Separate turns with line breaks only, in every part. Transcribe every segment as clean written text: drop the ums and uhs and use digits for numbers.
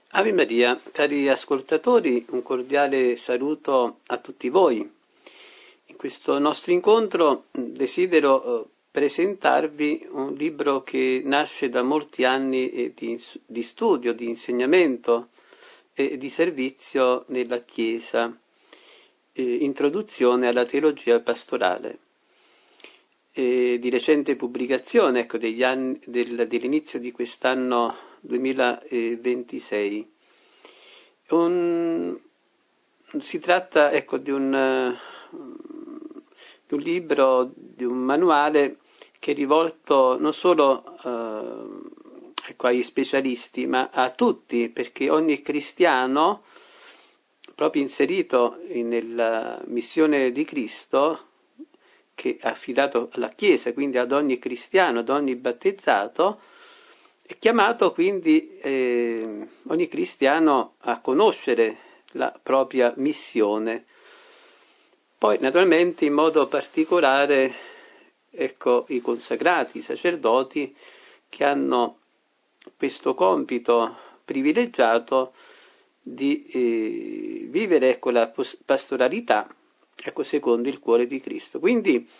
Ave Maria, cari ascoltatori, un cordiale saluto a tutti voi. In questo nostro incontro desidero presentarvi un libro che nasce da molti anni di studio, di insegnamento e di servizio nella Chiesa, Introduzione alla teologia pastorale. Di recente pubblicazione, dell'inizio di quest'anno 2026. Si tratta di un libro, di un manuale che è rivolto non solo agli specialisti, ma a tutti, perché ogni cristiano, proprio inserito nella missione di Cristo, che è affidato alla Chiesa, quindi ad ogni cristiano, ad ogni battezzato, è chiamato quindi ogni cristiano a conoscere la propria missione. Poi naturalmente in modo particolare i consacrati, i sacerdoti, che hanno questo compito privilegiato di vivere la pastoralità secondo il cuore di Cristo. Quindi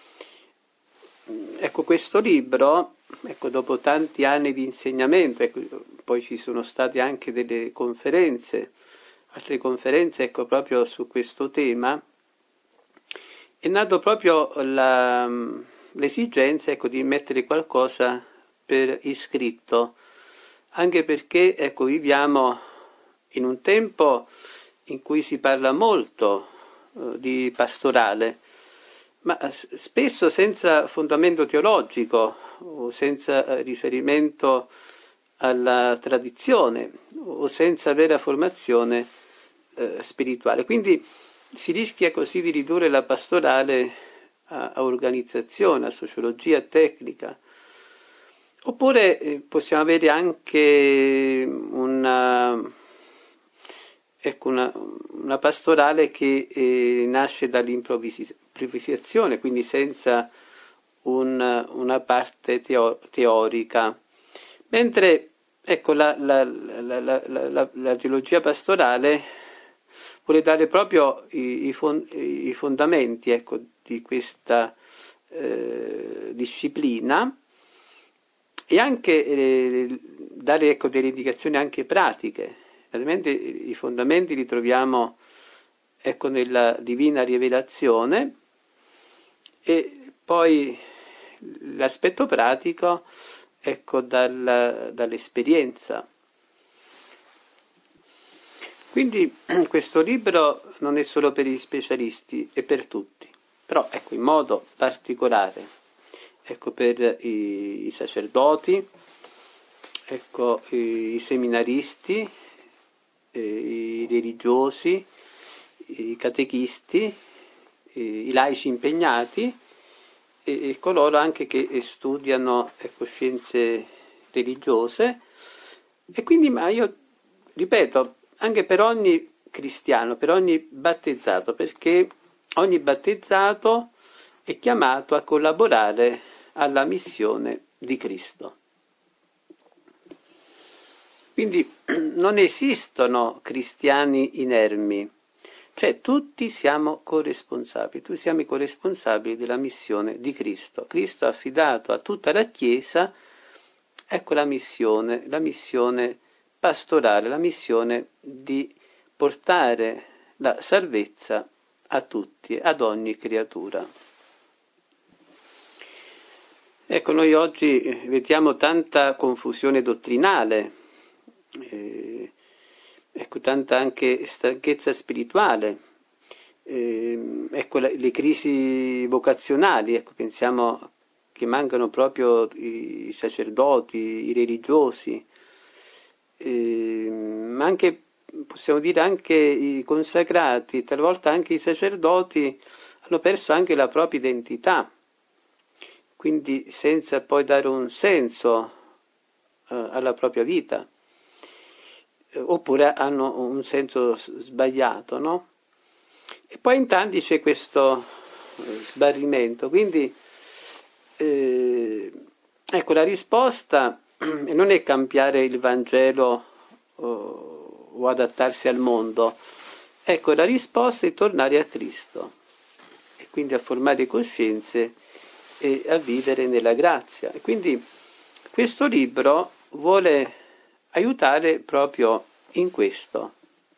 questo libro, dopo tanti anni di insegnamento, poi ci sono state anche delle conferenze, altre conferenze proprio su questo tema, è nato proprio l'esigenza di mettere qualcosa per iscritto, anche perché viviamo in un tempo in cui si parla molto di pastorale, ma spesso senza fondamento teologico o senza riferimento alla tradizione o senza vera formazione spirituale. Quindi si rischia così di ridurre la pastorale a organizzazione, a sociologia tecnica. Oppure possiamo avere anche una pastorale che nasce dall'improvvisazione, quindi senza una parte teorica. Mentre la teologia pastorale vuole dare proprio i fondamenti di questa disciplina e anche dare delle indicazioni anche pratiche. Naturalmente i fondamenti li troviamo nella divina rivelazione e poi l'aspetto pratico dall'esperienza. Quindi questo libro non è solo per gli specialisti, è per tutti, però in modo particolare per i sacerdoti, i seminaristi, i religiosi, i catechisti, i laici impegnati e coloro anche che studiano scienze religiose, e quindi ma io ripeto anche per ogni cristiano, per ogni battezzato, perché ogni battezzato è chiamato a collaborare alla missione di Cristo. Quindi non esistono cristiani inermi, cioè tutti siamo corresponsabili, tutti siamo i corresponsabili della missione di Cristo. Cristo ha affidato a tutta la Chiesa la missione pastorale, la missione di portare la salvezza a tutti, ad ogni creatura. Noi oggi vediamo tanta confusione dottrinale, tanta anche stanchezza spirituale, le crisi vocazionali, pensiamo che mancano proprio i sacerdoti, i religiosi, ma anche, possiamo dire, anche i consacrati, talvolta anche i sacerdoti hanno perso anche la propria identità, quindi senza poi dare un senso alla propria vita, oppure hanno un senso sbagliato, no? E poi in tanti c'è questo sbarrimento, quindi la risposta non è cambiare il Vangelo o adattarsi al mondo? Ecco, la risposta è tornare a Cristo e quindi a formare coscienze e a vivere nella grazia. E quindi questo libro vuole aiutare proprio in questo.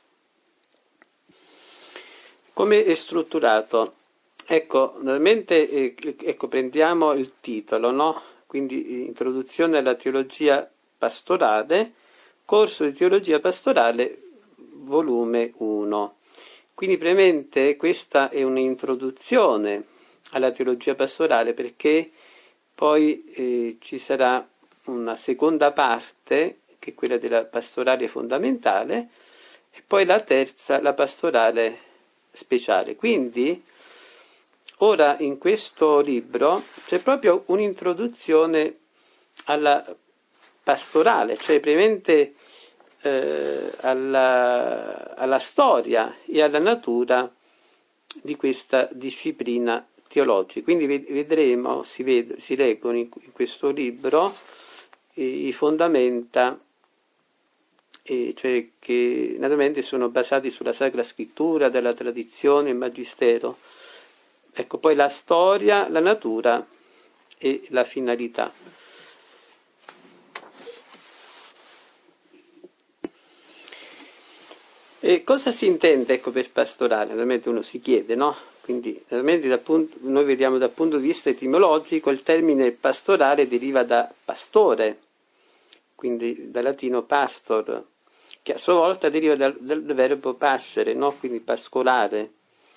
Come è strutturato? Ecco, normalmente prendiamo il titolo, no? Quindi introduzione alla teologia pastorale, corso di teologia pastorale, volume 1. Quindi brevemente questa è un'introduzione alla teologia pastorale, perché poi ci sarà una seconda parte, che è quella della pastorale fondamentale, e poi la terza, la pastorale speciale. Quindi ora in questo libro c'è proprio un'introduzione alla pastorale, cioè brevemente alla storia e alla natura di questa disciplina teologica. Quindi vedremo, si leggono in questo libro i fondamenta, cioè che naturalmente sono basati sulla Sacra Scrittura, della tradizione e magistero. Ecco, poi la storia, la natura e la finalità. E cosa si intende, ecco, per pastorale? Naturalmente uno si chiede, no? Quindi naturalmente noi vediamo dal punto di vista etimologico il termine pastorale deriva da pastore, quindi dal latino pastor, che a sua volta deriva dal verbo pascere, no? Quindi pascolare.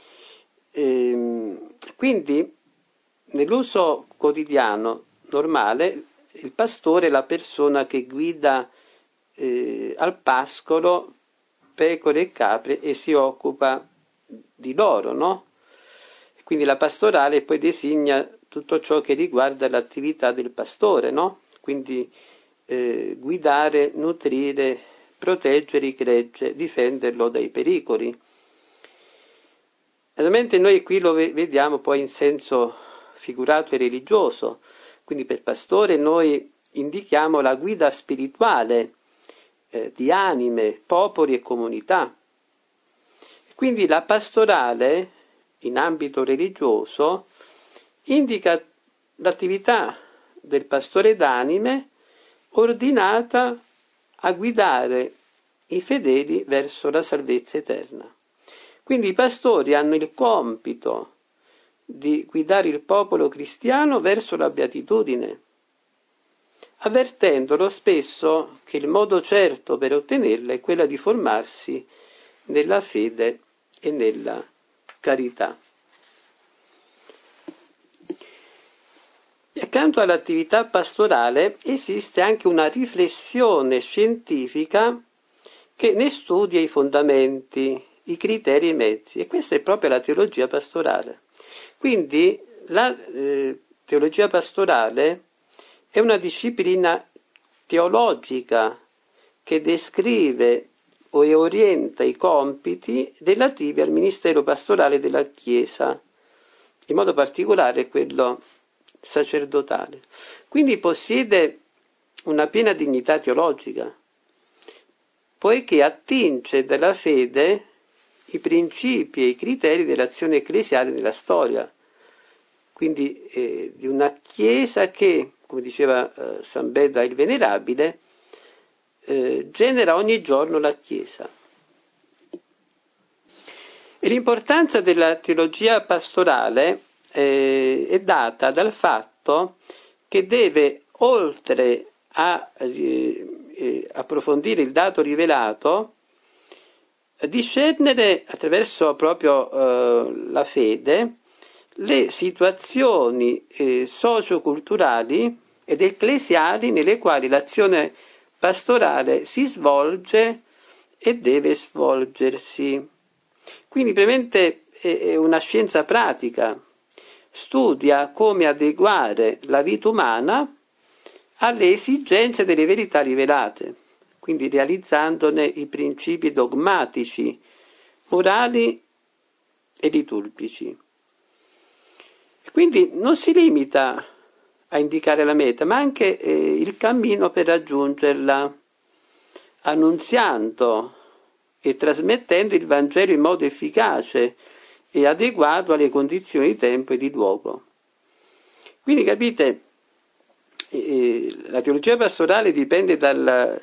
Quindi nell'uso quotidiano normale il pastore è la persona che guida al pascolo pecore e capre e si occupa di loro, no? Quindi la pastorale poi designa tutto ciò che riguarda l'attività del pastore, no? Quindi guidare, nutrire, proteggere il gregge, difenderlo dai pericoli. Naturalmente noi qui lo vediamo poi in senso figurato e religioso, quindi per pastore noi indichiamo la guida spirituale di anime, popoli e comunità. Quindi la pastorale in ambito religioso indica l'attività del pastore d'anime ordinata a guidare i fedeli verso la salvezza eterna. Quindi i pastori hanno il compito di guidare il popolo cristiano verso la beatitudine, avvertendolo spesso che il modo certo per ottenerla è quello di formarsi nella fede e nella carità. E accanto all'attività pastorale esiste anche una riflessione scientifica che ne studia i fondamenti, i criteri e i mezzi, e questa è proprio la teologia pastorale. Quindi la teologia pastorale è una disciplina teologica che descrive e orienta i compiti relativi al ministero pastorale della Chiesa, in modo particolare quello sacerdotale. Quindi possiede una piena dignità teologica, poiché attinge dalla fede i principi e i criteri dell'azione ecclesiale nella storia, quindi di una Chiesa che, come diceva San Beda il Venerabile, genera ogni giorno la Chiesa. E l'importanza della teologia pastorale è data dal fatto che deve, oltre a approfondire il dato rivelato, discernere attraverso proprio la fede le situazioni socioculturali ed ecclesiali nelle quali l'azione pastorale si svolge e deve svolgersi. Quindi brevemente è una scienza pratica, studia come adeguare la vita umana alle esigenze delle verità rivelate, quindi realizzandone i principi dogmatici, morali e liturgici. E quindi non si limita a indicare la meta, ma anche il cammino per raggiungerla, annunziando e trasmettendo il Vangelo in modo efficace e adeguato alle condizioni di tempo e di luogo. Quindi capite, la teologia pastorale dipende dalla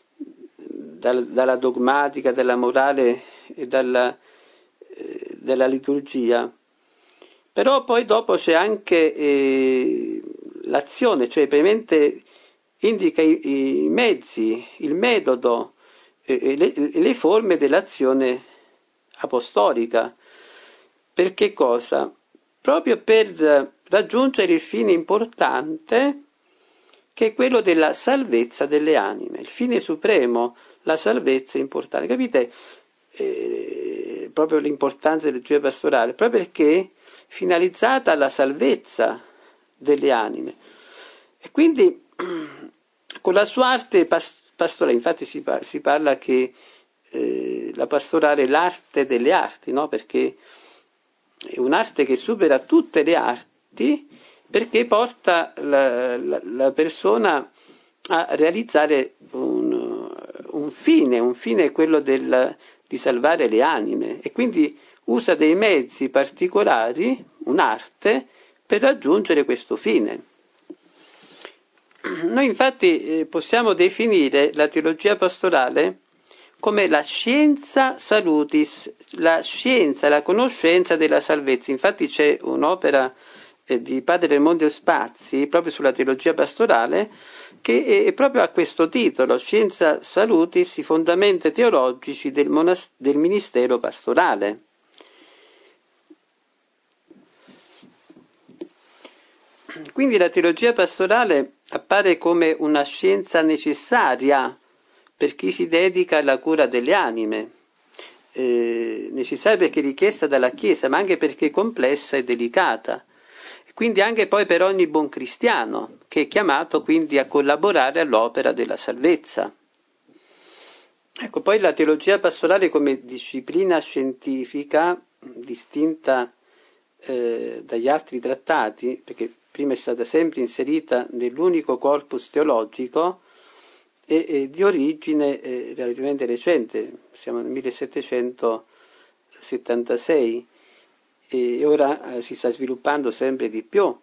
dogmatica, dalla morale e dalla liturgia, però poi dopo c'è anche l'azione, cioè praticamente indica i mezzi, il metodo, le forme dell'azione apostolica. Per che cosa? Proprio per raggiungere il fine importante che è quello della salvezza delle anime, il fine supremo, la salvezza è importante. Capite proprio l'importanza della teologia pastorale, proprio perché è finalizzata alla salvezza delle anime. E quindi con la sua arte pastorale, infatti si parla che la pastorale è l'arte delle arti, no? Perché è un'arte che supera tutte le arti, perché porta la persona a realizzare un fine quello di salvare le anime, e quindi usa dei mezzi particolari, un'arte, per raggiungere questo fine. Noi infatti possiamo definire la teologia pastorale come la scienza salutis, la scienza, la conoscenza della salvezza. Infatti c'è un'opera di Padre Raimondo Spazzi proprio sulla teologia pastorale che è proprio a questo titolo, Scienza Salutis, i fondamenti teologici del ministero pastorale. Quindi la teologia pastorale appare come una scienza necessaria per chi si dedica alla cura delle anime, necessaria perché richiesta dalla Chiesa, ma anche perché complessa e delicata. Quindi anche poi per ogni buon cristiano, che è chiamato quindi a collaborare all'opera della salvezza. Ecco, poi la teologia pastorale come disciplina scientifica, distinta dagli altri trattati, perché prima è stata sempre inserita nell'unico corpus teologico, e di origine relativamente recente, siamo nel 1776, e ora si sta sviluppando sempre di più.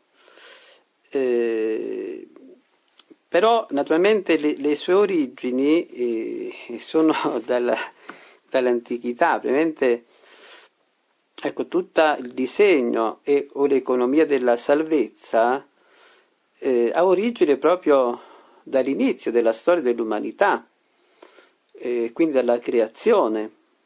Però naturalmente le sue origini sono dall'antichità, ovviamente. Ecco, tutto il disegno o l'economia della salvezza ha origine proprio dall'inizio della storia dell'umanità, quindi dalla creazione,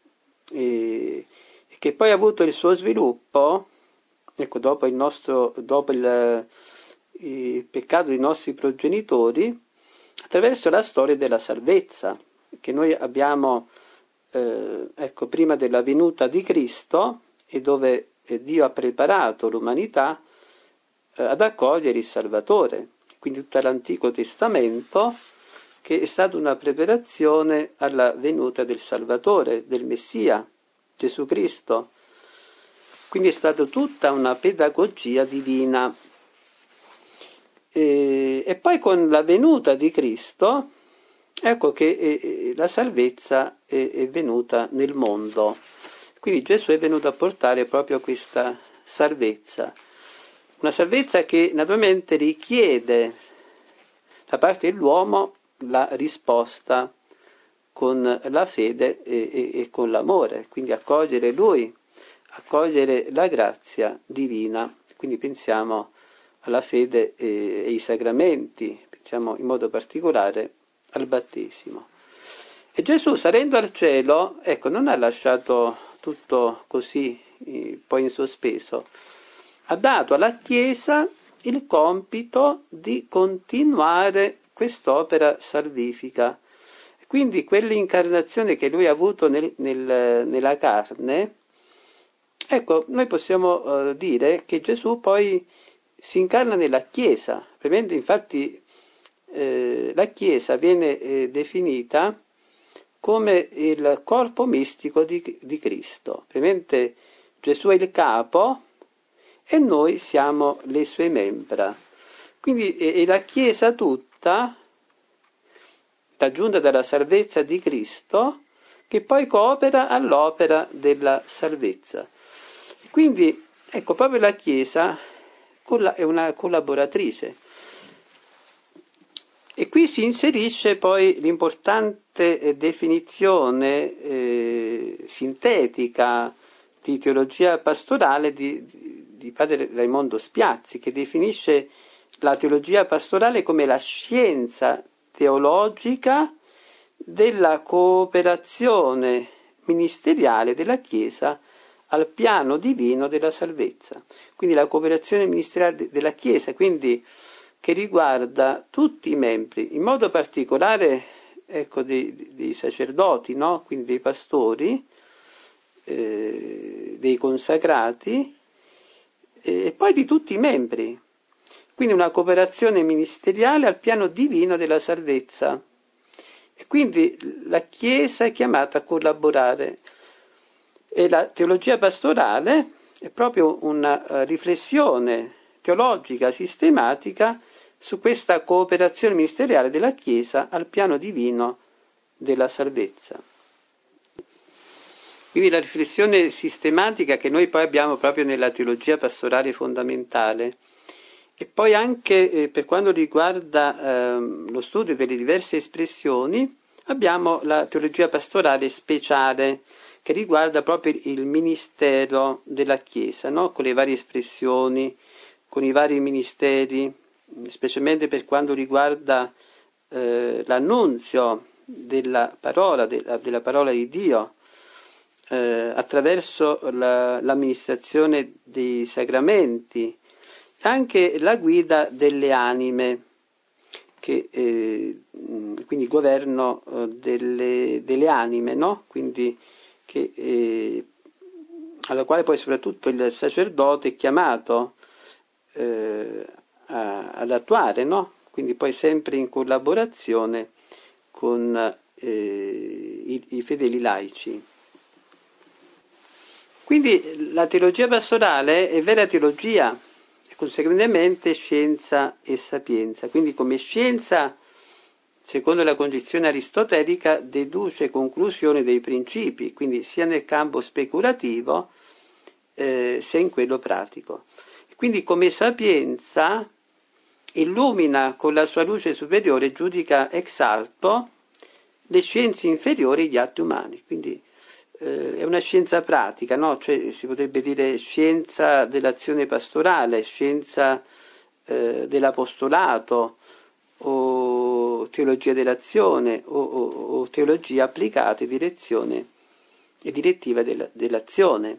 che poi ha avuto il suo sviluppo, ecco, dopo il peccato dei nostri progenitori, attraverso la storia della salvezza, che noi abbiamo, ecco, prima della venuta di Cristo, e dove Dio ha preparato l'umanità ad accogliere il Salvatore. Quindi tutto l'Antico Testamento che è stata una preparazione alla venuta del Salvatore, del Messia, Gesù Cristo. Quindi è stata tutta una pedagogia divina. E poi con la venuta di Cristo, ecco che la salvezza è venuta nel mondo. Quindi Gesù è venuto a portare proprio questa salvezza, una salvezza che naturalmente richiede da parte dell'uomo la risposta con la fede e con l'amore, quindi accogliere Lui, accogliere la grazia divina. Quindi pensiamo alla fede e ai sacramenti, pensiamo in modo particolare al battesimo. E Gesù, salendo al cielo, ecco, non ha lasciato tutto così, poi in sospeso, ha dato alla Chiesa il compito di continuare quest'opera salvifica. Quindi quell'incarnazione che lui ha avuto nella carne, ecco, noi possiamo dire che Gesù poi si incarna nella Chiesa. Infatti la Chiesa viene definita come il corpo mistico di Cristo. Ovviamente Gesù è il capo e noi siamo le sue membra. Quindi è la Chiesa tutta, raggiunta dalla salvezza di Cristo, che poi coopera all'opera della salvezza. Quindi, ecco, proprio la Chiesa è una collaboratrice. E qui si inserisce poi l'importante definizione sintetica di teologia pastorale di padre Raimondo Spiazzi, che definisce la teologia pastorale come la scienza teologica della cooperazione ministeriale della Chiesa al piano divino della salvezza. Quindi la cooperazione ministeriale della Chiesa, quindi che riguarda tutti i membri, in modo particolare ecco, dei sacerdoti, no? Quindi dei pastori, dei consacrati e poi di tutti i membri. Quindi una cooperazione ministeriale al piano divino della salvezza. E quindi la Chiesa è chiamata a collaborare. E la teologia pastorale è proprio una riflessione teologica, sistematica, su questa cooperazione ministeriale della Chiesa al piano divino della salvezza. Quindi la riflessione sistematica che noi poi abbiamo proprio nella teologia pastorale fondamentale, e poi anche per quanto riguarda lo studio delle diverse espressioni, abbiamo la teologia pastorale speciale, che riguarda proprio il ministero della Chiesa, no? Con le varie espressioni, con i vari ministeri, specialmente per quanto riguarda l'annunzio della parola di Dio, attraverso l'amministrazione dei sacramenti, anche la guida delle anime, che quindi il governo delle anime, no? Quindi alla quale poi soprattutto il sacerdote è chiamato ad attuare, no? Quindi poi sempre in collaborazione con i fedeli laici. Quindi la teologia pastorale è vera teologia, e conseguentemente scienza e sapienza. Quindi come scienza, secondo la concezione aristotelica, deduce conclusioni dei principi, quindi sia nel campo speculativo sia in quello pratico. Quindi come sapienza illumina con la sua luce superiore, giudica ex alto le scienze inferiori e gli atti umani. Quindi è una scienza pratica, no? Cioè, si potrebbe dire scienza dell'azione pastorale, scienza dell'apostolato, o teologia dell'azione, o teologia applicata e direzione e direttiva dell'azione.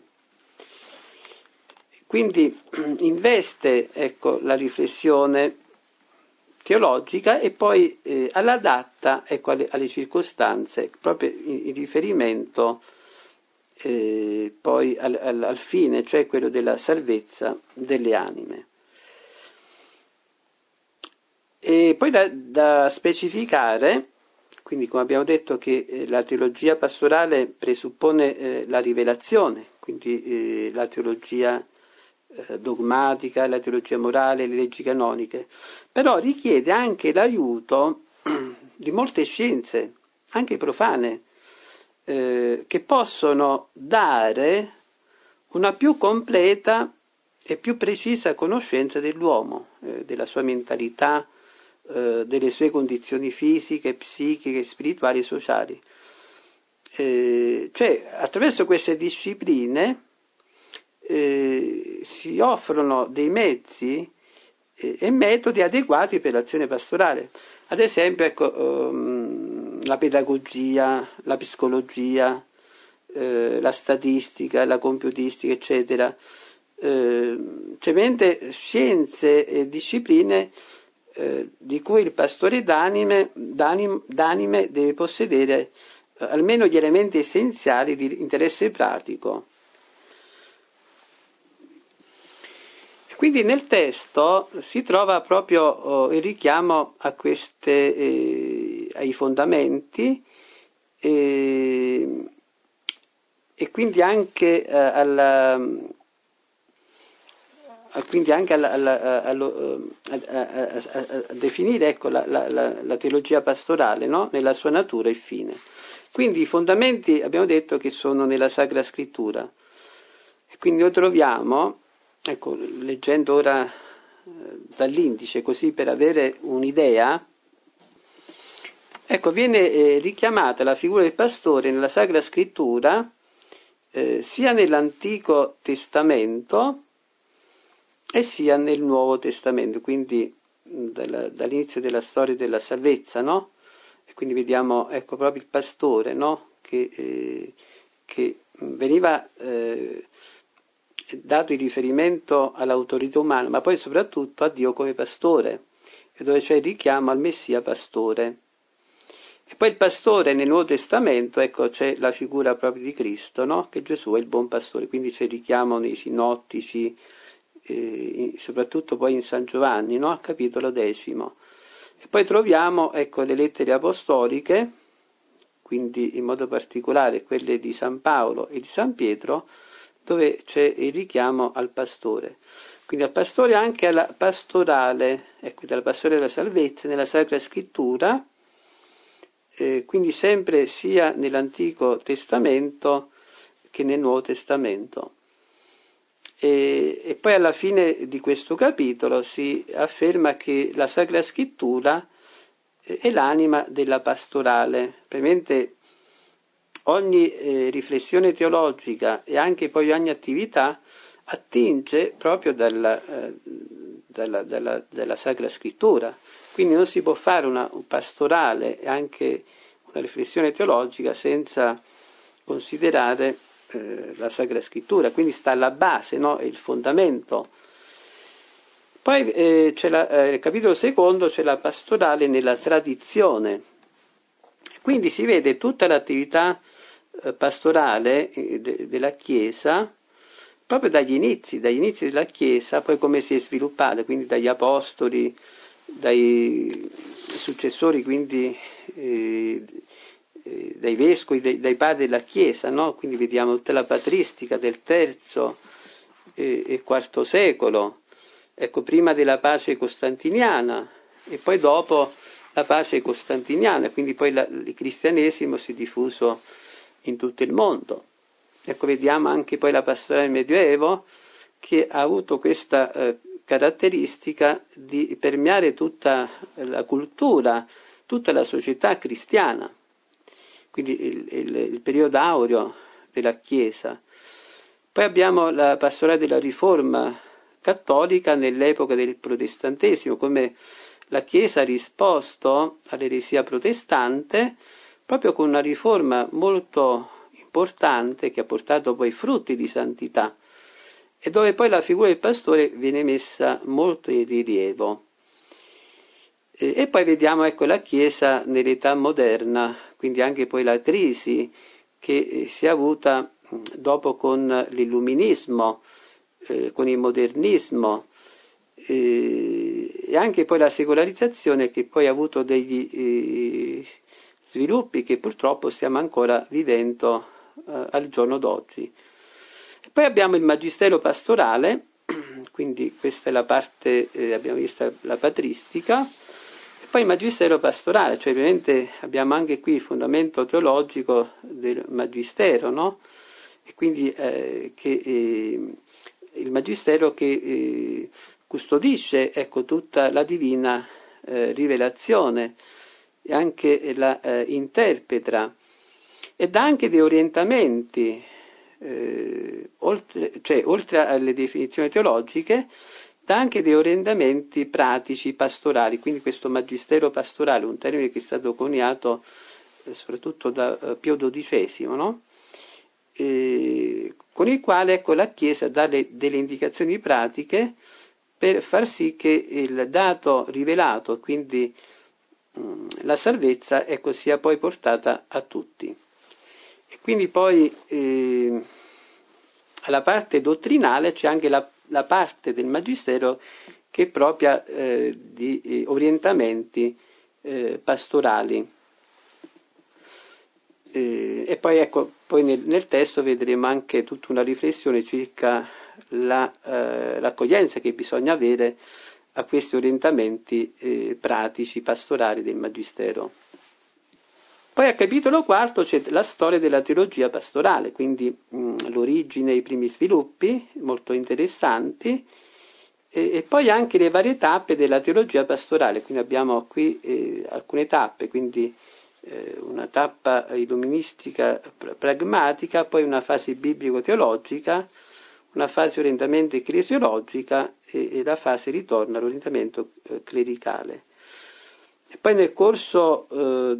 Quindi investe, ecco, la riflessione teologica e poi all'adatta, ecco, alle circostanze, proprio in riferimento poi al fine, cioè quello della salvezza delle anime. E poi da specificare, quindi come abbiamo detto che la teologia pastorale presuppone la rivelazione, quindi la teologia dogmatica, la teologia morale, le leggi canoniche, però richiede anche l'aiuto di molte scienze, anche profane, che possono dare una più completa e più precisa conoscenza dell'uomo, della sua mentalità, delle sue condizioni fisiche, psichiche, spirituali e sociali. Cioè, attraverso queste discipline si offrono dei mezzi e metodi adeguati per l'azione pastorale. Ad esempio, ecco, la pedagogia, la psicologia, la statistica, la computistica, eccetera. Cioè, scienze e discipline di cui il pastore d'anime deve possedere almeno gli elementi essenziali di interesse pratico. Quindi nel testo si trova proprio il richiamo a ai fondamenti e quindi anche quindi anche a definire, ecco, la teologia pastorale, no? Nella sua natura e fine. Quindi i fondamenti abbiamo detto che sono nella Sacra Scrittura, e quindi lo troviamo, ecco, leggendo ora dall'indice, così per avere un'idea. Ecco, viene richiamata la figura del pastore nella Sacra Scrittura sia nell'Antico Testamento e sia nel Nuovo Testamento, quindi dall'inizio della storia della salvezza, no? E quindi vediamo, ecco, proprio il pastore, no? Che veniva dato in riferimento all'autorità umana, ma poi soprattutto a Dio come pastore, e dove c'è il richiamo al Messia pastore. E poi il pastore nel Nuovo Testamento, ecco, c'è la figura proprio di Cristo, no? Che Gesù è il buon pastore, quindi c'è il richiamo nei sinottici, soprattutto poi in San Giovanni, no? Al capitolo 10. E poi troviamo, ecco, le lettere apostoliche, quindi in modo particolare quelle di San Paolo e di San Pietro, dove c'è il richiamo al pastore. Quindi al pastore, anche alla pastorale, ecco, dalla pastorale della salvezza nella Sacra Scrittura, quindi sempre sia nell'Antico Testamento che nel Nuovo Testamento. E poi alla fine di questo capitolo si afferma che la Sacra Scrittura è l'anima della pastorale. Praticamente ogni riflessione teologica e anche poi ogni attività attinge proprio dalla Sacra Scrittura. Quindi non si può fare un pastorale e anche una riflessione teologica senza considerare la Sacra Scrittura, quindi sta alla base, no? È il fondamento. Poi c'è il capitolo secondo, c'è la pastorale nella tradizione. Quindi si vede tutta l'attività pastorale della Chiesa, proprio dagli inizi della Chiesa, poi come si è sviluppata, quindi dagli apostoli, dai successori, quindi dai vescovi, dai padri della Chiesa, no? Quindi vediamo tutta la patristica del III e IV secolo, ecco, prima della pace costantiniana e poi dopo la pace costantiniana, quindi poi il cristianesimo si è diffuso in tutto il mondo. Ecco, vediamo anche poi la pastorale del Medioevo, che ha avuto questa caratteristica di permeare tutta la cultura, tutta la società cristiana, quindi il periodo aureo della Chiesa. Poi abbiamo la pastorale della Riforma cattolica nell'epoca del protestantesimo, come la Chiesa ha risposto all'eresia protestante proprio con una riforma molto importante che ha portato poi frutti di santità, e dove poi la figura del pastore viene messa molto in rilievo. E poi vediamo, ecco, la Chiesa nell'età moderna, quindi anche poi la crisi che si è avuta dopo con l'illuminismo, con il modernismo, e anche poi la secolarizzazione, che poi ha avuto degli sviluppi che purtroppo stiamo ancora vivendo al giorno d'oggi. Poi abbiamo il magistero pastorale, quindi questa è la parte, abbiamo visto la patristica, e poi il magistero pastorale, cioè ovviamente abbiamo anche qui il fondamento teologico del magistero, no? E quindi il magistero che custodisce, ecco, tutta la divina rivelazione e anche la interpreta e dà anche dei orientamenti, oltre alle definizioni teologiche, dà anche dei orientamenti pratici pastorali. Quindi questo magistero pastorale, un termine che è stato coniato soprattutto da Pio XII, no? Con il quale, ecco, la Chiesa dà delle indicazioni pratiche per far sì che il dato rivelato, quindi la salvezza, ecco, sia poi portata a tutti. E quindi poi alla parte dottrinale c'è anche la parte del magistero che è propria di orientamenti pastorali. E poi, ecco, poi nel testo vedremo anche tutta una riflessione circa l'accoglienza che bisogna avere a questi orientamenti pratici, pastorali del Magistero. Poi al capitolo 4 c'è la storia della teologia pastorale, quindi l'origine e i primi sviluppi, molto interessanti, e poi anche le varie tappe della teologia pastorale. Quindi abbiamo qui alcune tappe, quindi una tappa illuministica pragmatica, poi una fase biblico-teologica, una fase orientamento ecclesiologica e la fase ritorno all'orientamento clericale. E poi nel corso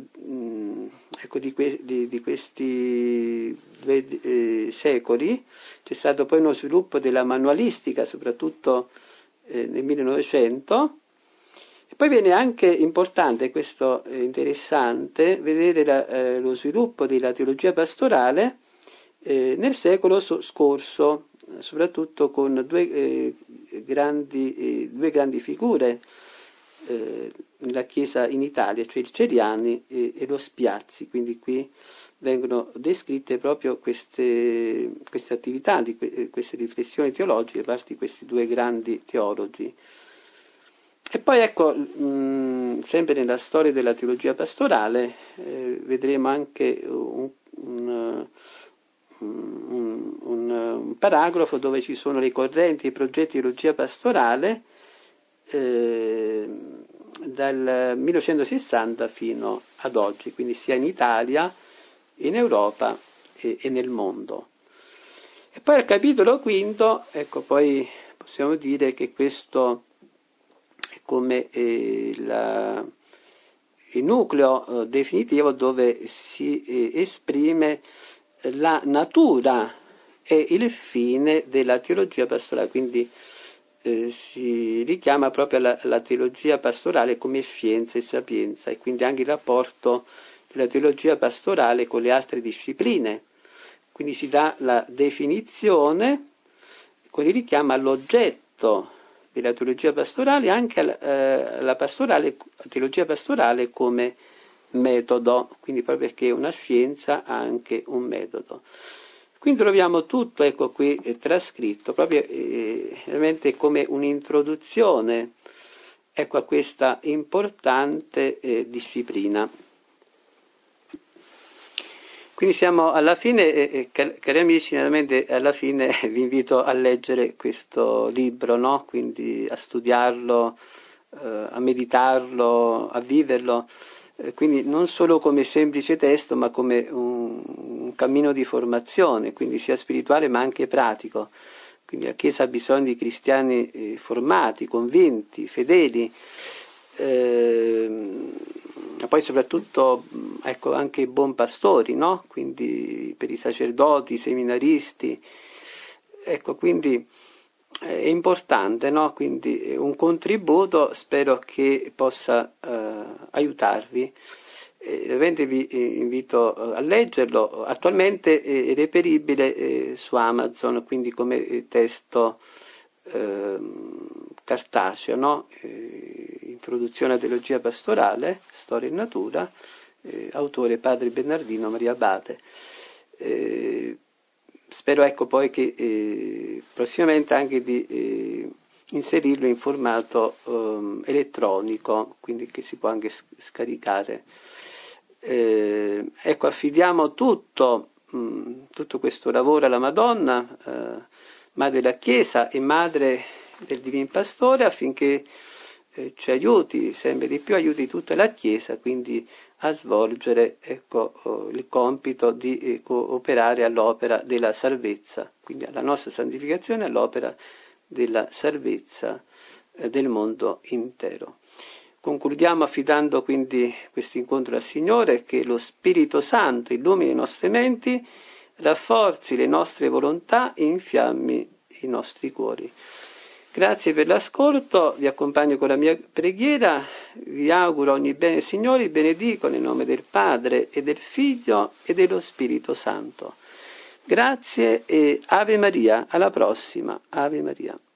di questi 2 secoli c'è stato poi uno sviluppo della manualistica, soprattutto nel 1900, e poi viene anche importante, questo è interessante, vedere lo sviluppo della teologia pastorale nel secolo scorso, soprattutto con due grandi figure nella Chiesa in Italia, cioè il Ceriani e lo Spiazzi. Quindi qui vengono descritte proprio queste attività, queste riflessioni teologiche da parte di questi 2 grandi teologi. E poi ecco, sempre nella storia della teologia pastorale vedremo anche un paragrafo dove ci sono le correnti e i progetti di teologia pastorale dal 1960 fino ad oggi, quindi sia in Italia, in Europa e nel mondo. E poi al capitolo 5, ecco, poi possiamo dire che questo è come il nucleo definitivo dove si esprime la natura e il fine della teologia pastorale, quindi si richiama proprio alla teologia pastorale come scienza e sapienza, e quindi anche il rapporto della teologia pastorale con le altre discipline. Quindi si dà la definizione con il richiamo all'oggetto della teologia pastorale, anche alla teologia pastorale come metodo, quindi proprio perché una scienza ha anche un metodo. Quindi troviamo tutto, ecco qui trascritto, proprio veramente come un'introduzione, ecco, a questa importante disciplina. Quindi siamo alla fine, cari amici, veramente alla fine vi invito a leggere questo libro, no? Quindi a studiarlo, a meditarlo, a viverlo, quindi non solo come semplice testo, ma come un cammino di formazione, quindi sia spirituale ma anche pratico. Quindi la Chiesa ha bisogno di cristiani formati, convinti, fedeli, poi soprattutto ecco anche i buon pastori, no? Quindi per i sacerdoti, i seminaristi, ecco, quindi è importante, no? Quindi un contributo, spero che possa aiutarvi. Ovviamente vi invito a leggerlo. Attualmente è reperibile su Amazon, quindi come testo cartaceo, no? Introduzione alla teologia pastorale, storia in natura, autore padre Bernardino Maria Abate. Spero ecco poi che prossimamente anche di inserirlo in formato elettronico, quindi che si può anche scaricare. Ecco, affidiamo tutto questo lavoro alla Madonna, Madre della Chiesa e Madre del Divin Pastore, affinché ci aiuti sempre di più, aiuti tutta la Chiesa quindi a svolgere ecco, il compito di cooperare all'opera della salvezza, quindi alla nostra santificazione, all'opera della salvezza del mondo intero. Concludiamo affidando quindi questo incontro al Signore, che lo Spirito Santo illumini le nostre menti, rafforzi le nostre volontà e infiammi i nostri cuori. Grazie per l'ascolto, vi accompagno con la mia preghiera, vi auguro ogni bene, Signore, benedico nel nome del Padre e del Figlio e dello Spirito Santo. Grazie e Ave Maria, alla prossima, Ave Maria.